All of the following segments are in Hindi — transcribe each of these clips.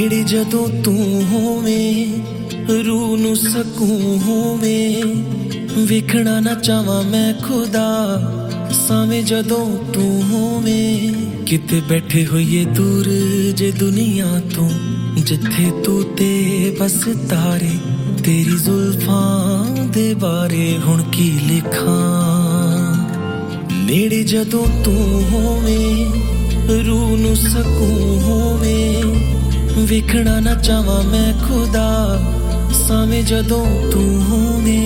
नेड़े जदों तू होवे रूह नू सकून होवे वेखना ना चाहां मैं खुदा सावें जदों तू होवे किते बैठे होइए दूर जे दुनिया तो जिथे तू ते बस तारे तेरी जुल्फां दे बारे हुण की लिखां नेड़े जदों तू होवे रूह नू सकून होवे वेखना ना चाहां मैं खुदा सावें जदों तू होवे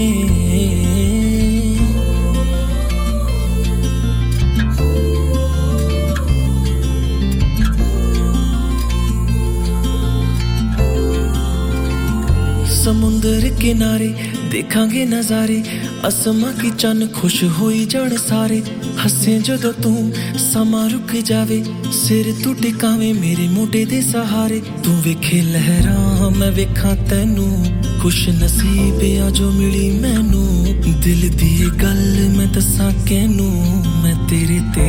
समुंदर किनारे देखांगे नजारे असमा की चन खुश होई जान सारे हसे जदों तू समा रुक जावे सिर तू टिकावे मेरे मोढे दे सहारे तू वेखे लहरां मैं वेखां तैनू खुश नसीब आ जो मिली मैनू दिल दी गल मैं दसां कैनू मैं तेरे ते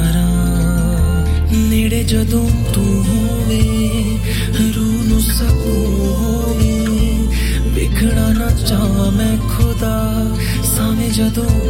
मरां नेड़े जदों तू होवे रूह नू सकून होवे वेखना ना चाहां मैं खुदा सावें जदों